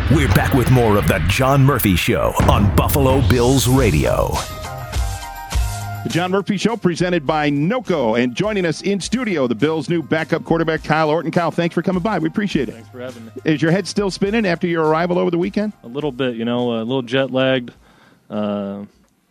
We're back with more of the John Murphy Show on Buffalo Bills Radio. The John Murphy Show presented by NOCO. And joining us in studio, the Bills' new backup quarterback, Kyle Orton. Kyle, thanks for coming by. We appreciate it. Thanks for having me. Is your head still spinning after your arrival over the weekend? A little bit, a little jet lagged. Head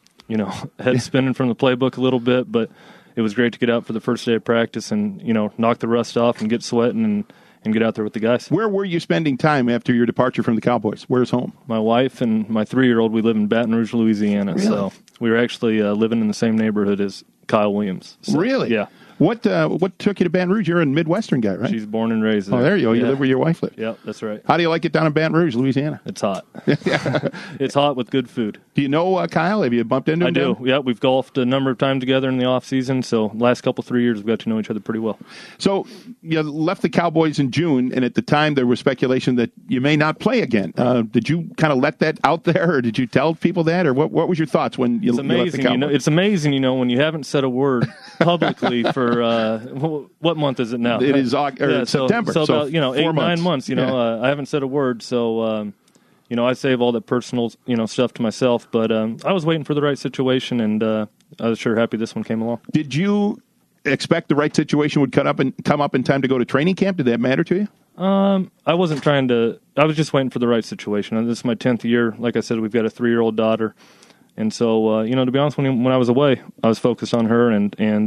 spinning from the playbook a little bit, but it was great to get out for the first day of practice and, knock the rust off and get sweating and get out there with the guys. Where were you spending time after your departure from the Cowboys? Where's home? My wife and my 3-year-old, we live in Baton Rouge, Louisiana. Really? So we were actually living in the same neighborhood as Kyle Williams. So, really? Yeah. What took you to Baton Rouge? You're a Midwestern guy, right? She's born and raised there. Oh, there you go. You live where your wife lives. Yeah, that's right. How do you like it down in Baton Rouge, Louisiana? It's hot. It's hot with good food. Do you know Kyle? Have you bumped into him? I do. Yeah, we've golfed a number of times together in the off season. So last 3 years, we've got to know each other pretty well. So you left the Cowboys in June, and at the time there was speculation that you may not play again. Did you kind of let that out there, or did you tell people that, or what was your thoughts when you left the Cowboys? It's amazing, when you haven't said a word publicly for what month is it now? It is September. So about 8, 9 months. Yeah. I haven't said a word. So I save all that personal stuff to myself. But I was waiting for the right situation, and I was sure happy this one came along. Did you expect the right situation would come up in time to go to training camp? Did that matter to you? I wasn't trying to. I was just waiting for the right situation. This is my 10th year. Like I said, we've got a 3-year-old daughter, and so to be honest, when I was away, I was focused on her, and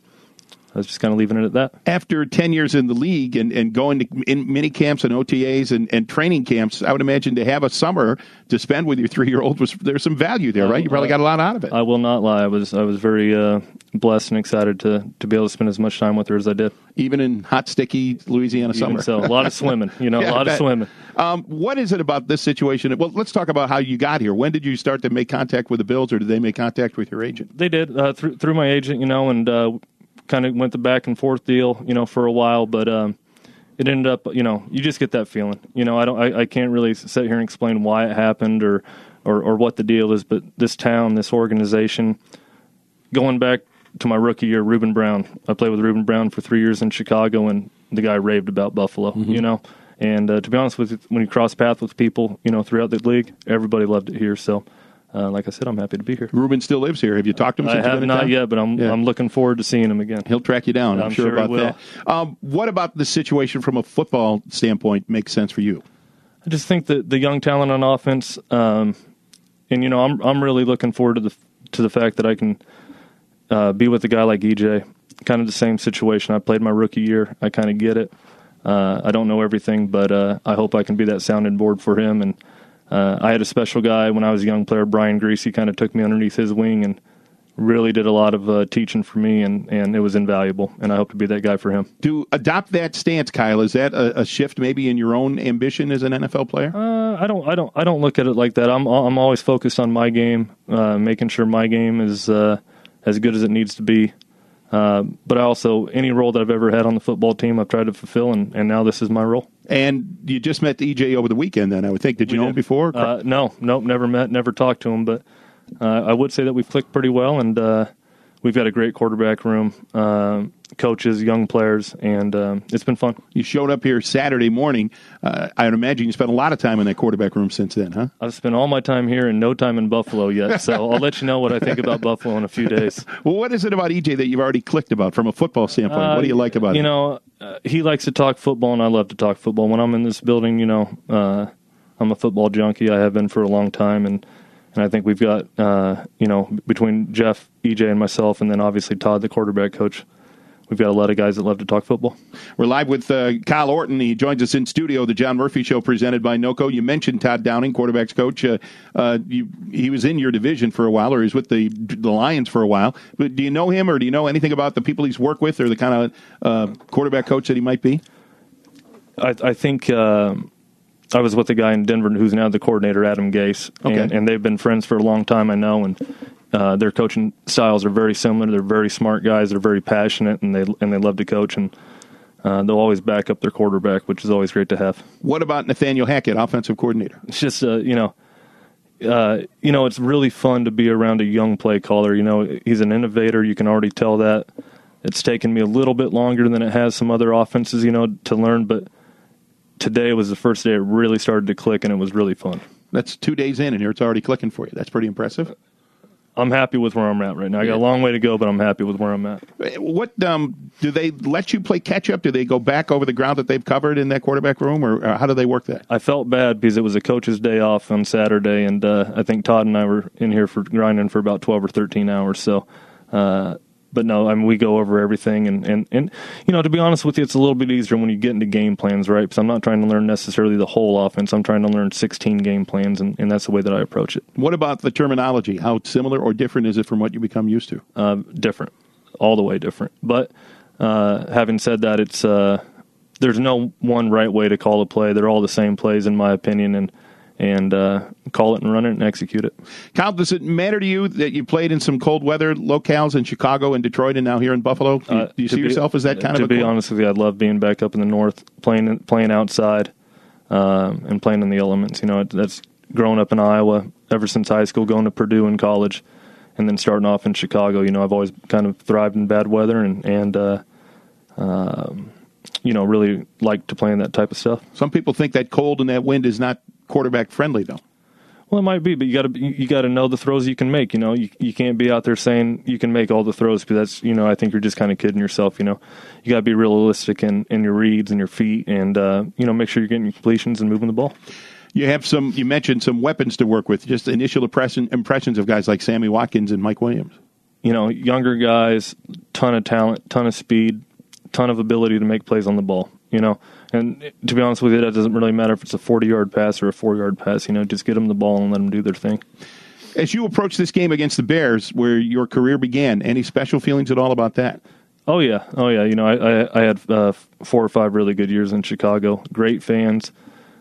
I was just kind of leaving it at that. After 10 years in the league and going to in mini camps and OTAs and training camps, I would imagine to have a summer to spend with your 3-year-old there's some value there, right? You probably got a lot out of it. I will not lie. I was very blessed and excited to be able to spend as much time with her as I did. Even in hot, sticky Louisiana summer. So a lot of swimming, a lot of swimming. What is it about this situation? Well, let's talk about how you got here. When did you start to make contact with the Bills, or did they make contact with your agent? They did through my agent, and kind of went the back and forth deal, for a while, but it ended up, you just get that feeling. I can't really sit here and explain why it happened or what the deal is, but this town, this organization, going back to my rookie year, Reuben Brown. I played with Reuben Brown for 3 years in Chicago, and the guy raved about Buffalo, And to be honest with you, when you cross paths with people, throughout the league, everybody loved it here. So, like I said, I'm happy to be here. Reuben still lives here. Have you talked to him since I have not yet, but I'm looking forward to seeing him again. He'll track you down. I'm sure about that. What about the situation from a football standpoint makes sense for you? I just think that the young talent on offense, I'm really looking forward to the fact that I can be with a guy like EJ. Kind of the same situation. I played my rookie year. I kind of get it. I don't know everything, but I hope I can be that sounding board for him. And I had a special guy when I was a young player, Brian Greasy, kind of took me underneath his wing and really did a lot of teaching for me, and it was invaluable, and I hope to be that guy for him. To adopt that stance, Kyle, is that a shift maybe in your own ambition as an NFL player? I don't look at it like that. I'm always focused on my game, making sure my game is as good as it needs to be. But also, any role that I've ever had on the football team, I've tried to fulfill, and now this is my role. And you just met EJ over the weekend then, I would think. Did you know him before? No, never met, never talked to him, but I would say that we've clicked pretty well, and we've got a great quarterback room, coaches, young players, and it's been fun. You showed up here Saturday morning. I would imagine you spent a lot of time in that quarterback room since then, huh? I've spent all my time here and no time in Buffalo yet, so I'll let you know what I think about Buffalo in a few days. Well, what is it about EJ that you've already clicked about from a football standpoint? What do you like about him? He likes to talk football, and I love to talk football. When I'm in this building, I'm a football junkie. I have been for a long time, and I think we've got, between Jeff, EJ, and myself, and then obviously Todd, the quarterback coach, we've got a lot of guys that love to talk football. We're live with Kyle Orton. He joins us in studio, the John Murphy Show presented by NOCO. You mentioned Todd Downing, quarterback's coach. He was in your division for a while, or he was with the Lions for a while. But do you know him, or do you know anything about the people he's worked with, or the kind of quarterback coach that he might be? I think I was with a guy in Denver who's now the coordinator, Adam Gase, and they've been friends for a long time, I know, and their coaching styles are very similar. They're very smart guys. They're very passionate, and they love to coach, and they'll always back up their quarterback, which is always great to have. What about Nathaniel Hackett, offensive coordinator? It's just, it's really fun to be around a young play caller. He's an innovator. You can already tell that. It's taken me a little bit longer than it has some other offenses, to learn, but today was the first day it really started to click, and it was really fun. That's 2 days in, and here it's already clicking for you. That's pretty impressive. I'm happy with where I'm at right now. I got a long way to go, but I'm happy with where I'm at. What do they let you play catch up? Do they go back over the ground that they've covered in that quarterback room, or how do they work that? I felt bad because it was a coach's day off on Saturday, and I think Todd and I were in here for grinding for about 12 or 13 hours. So, but no, I mean, we go over everything, and to be honest with you, it's a little bit easier when you get into game plans, right? Because I'm not trying to learn necessarily the whole offense. I'm trying to learn 16 game plans, and that's the way that I approach it. What about the terminology? How similar or different is it from what you become used to? Different. All the way different. But having said that, it's there's no one right way to call a play. They're all the same plays, in my opinion, and call it and run it and execute it. Kyle, does it matter to you that you played in some cold weather locales in Chicago and Detroit and now here in Buffalo? Do you see yourself as that kind of a be honest with you, I love being back up in the north, playing outside, and playing in the elements. That's growing up in Iowa ever since high school, going to Purdue in college, and then starting off in Chicago. I've always kind of thrived in bad weather and really like to play in that type of stuff. Some people think that cold and that wind is not quarterback friendly, though. Well, it might be, but you got to know the throws you can make. You can't be out there saying you can make all the throws, because that's I think you're just kind of kidding yourself. You got to be realistic in your reads and your feet, and make sure you're getting your completions and moving the ball. You mentioned some weapons to work with. Just initial impressions of guys like Sammy Watkins and Mike Williams. Younger guys, ton of talent, ton of speed, ton of ability to make plays on the ball. And to be honest with you, that doesn't really matter if it's a 40-yard pass or a 4-yard pass. Just get them the ball and let them do their thing. As you approach this game against the Bears, where your career began, any special feelings at all about that? Oh yeah. I had 4 or 5 really good years in Chicago. Great fans.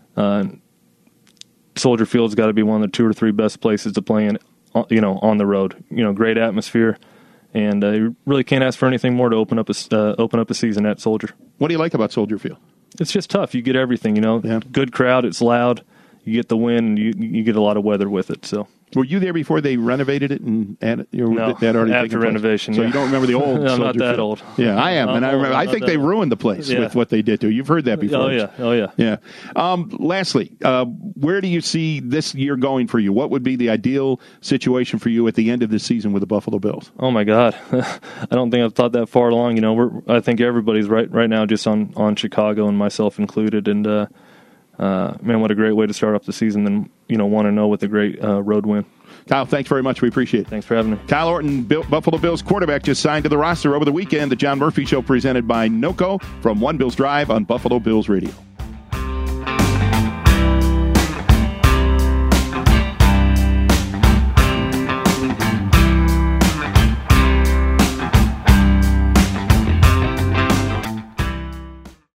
Soldier Field's got to be one of the 2 or 3 best places to play in, on the road. Great atmosphere, and you really can't ask for anything more to open up a season at Soldier. What do you like about Soldier Field? It's just tough. You get everything, Yeah. Good crowd. It's loud. You get the wind, and you get a lot of weather with it. So. Were you there before they renovated it and added? No, after renovation. So you don't remember the old? I'm not that old. Yeah, I am, and I remember. I think they ruined the place with what they did to. You've heard that before. Oh yeah. Yeah. Lastly, where do you see this year going for you? What would be the ideal situation for you at the end of this season with the Buffalo Bills? Oh my God, I don't think I've thought that far along. I think everybody's right now just on Chicago, and myself included, and. Man, what a great way to start off the season, and 1-0 with a great road win. Kyle, thanks very much. We appreciate it. Thanks for having me. Kyle Orton, Buffalo Bills quarterback, just signed to the roster over the weekend. The John Murphy Show presented by NOCO from One Bills Drive on Buffalo Bills Radio.